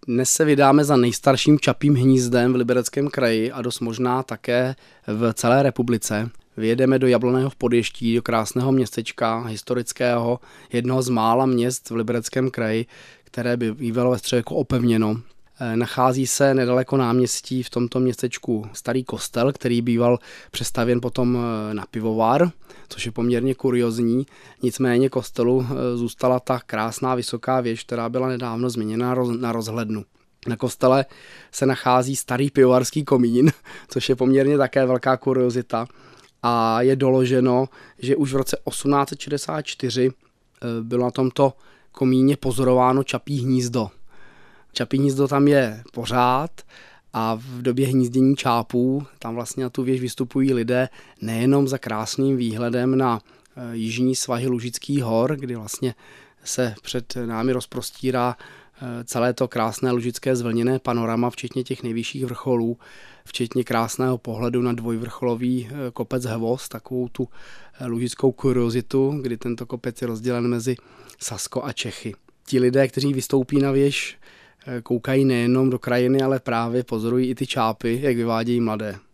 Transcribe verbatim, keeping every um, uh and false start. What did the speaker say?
Dnes se vydáme za nejstarším čapím hnízdem v Libereckém kraji a dost možná také v celé republice. Vyjedeme do Jabloného v Podještí, do krásného městečka historického, jednoho z mála měst v Libereckém kraji, které by bývalo ve středověku opevněno. Nachází se nedaleko náměstí v tomto městečku starý kostel, který býval přestavěn potom na pivovar, což je poměrně kuriozní. Nicméně kostelu zůstala ta krásná vysoká věž, která byla nedávno změněna na rozhlednu. Na kostele se nachází starý pivovarský komín, což je poměrně také velká kuriozita. A je doloženo, že už v roce osmnáct set šedesát čtyři bylo na tomto komíně pozorováno čapí hnízdo. Čapí hnízdo tam je pořád a v době hnízdění čápů tam vlastně na tu věž vystupují lidé nejenom za krásným výhledem na jižní svahy Lužických hor, kdy vlastně se před námi rozprostírá celé to krásné lužické zvlněné panorama, včetně těch nejvyšších vrcholů, včetně krásného pohledu na dvojvrcholový kopec Hvozd, takovou tu lužickou kuriozitu, kdy tento kopec je rozdělen mezi Sasko a Čechy. Ti lidé, kteří vystoupí na věž, koukají nejenom do krajiny, ale právě pozorují i ty čápy, jak vyvádějí mladé.